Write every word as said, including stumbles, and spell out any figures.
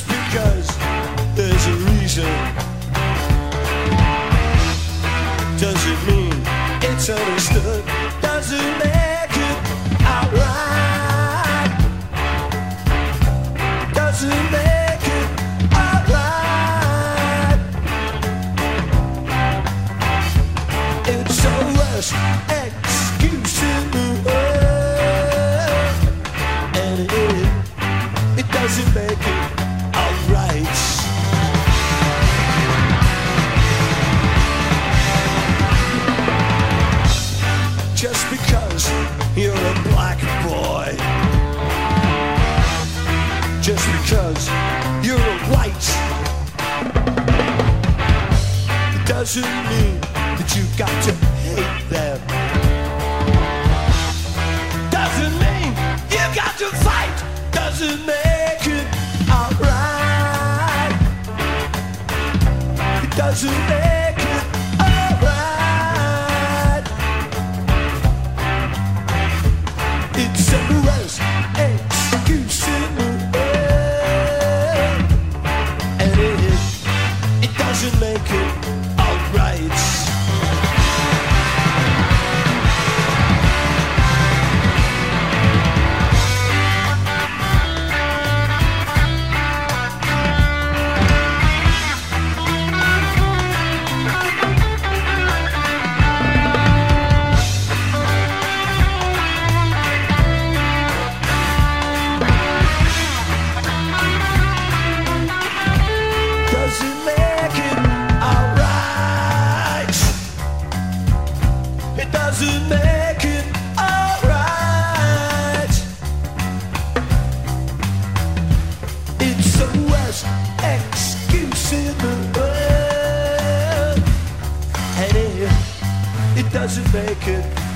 because there's a reason doesn't mean it's understood, doesn't make it outright, doesn't make it outright. It's the worst excuse in the world, and it, it doesn't make it alright. Just because you're a black boy, just because you're a white, it doesn't mean that you got to hate them. Doesn't mean you got to fight. Doesn't make it alright. It doesn't make it alright. It's the worst excuse in the world, and it, it doesn't make it alright. Doesn't make it alright. It doesn't make it alright. It's the worst excuse in the world, and it, it doesn't make it